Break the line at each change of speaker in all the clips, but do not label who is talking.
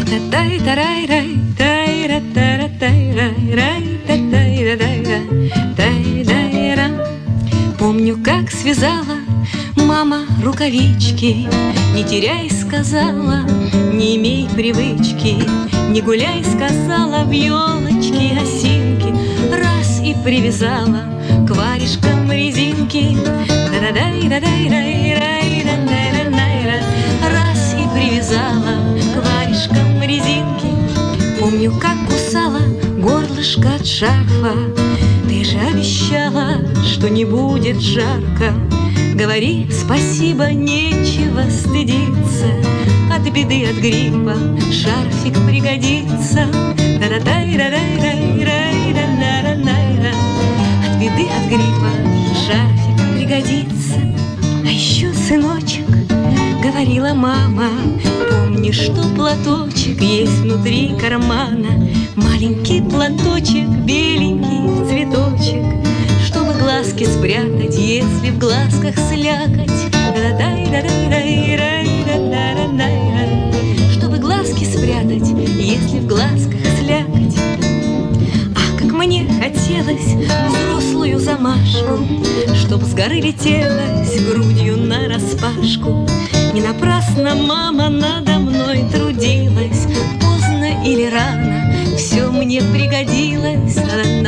Помню, как связала мама рукавички, не теряй, сказала, не имей привычки, не гуляй, сказала, в елочки осинки, раз и привязала к варежкам резинки. Раз и привязала к варежкам резинки. Помню, как кусала горлышко от шарфа. Ты же обещала, что не будет жарко. Говори спасибо, нечего стыдиться. От беды, от гриппа шарфик пригодится. От беды, от гриппа шарфик пригодится. А еще, сыночек, говорила мама, помни, что платочек есть внутри кармана. Маленький платочек, беленький цветочек, чтобы глазки спрятать, если в глазках слякоть. Чтобы глазки спрятать, если в глазках слякоть. Ах, как мне хотелось взрослую замашку, чтоб с горы летелась грудью нараспашку. Не напрасно мама надо мной трудилась. Поздно или рано все мне пригодилось.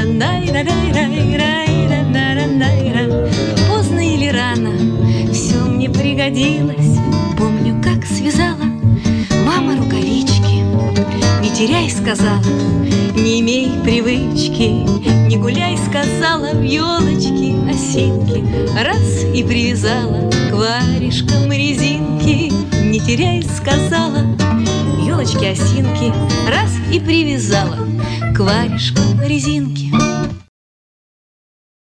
Поздно или рано все мне пригодилось. Помню, как связала мама рукавички. Не теряй, сказала, не имей привычки, не гуляй, сказала, в елочки осинки. Раз и привязала к варежкам резинки. Не теряй, сказала, елочки осинки. Раз и привязала к варежкам резинки.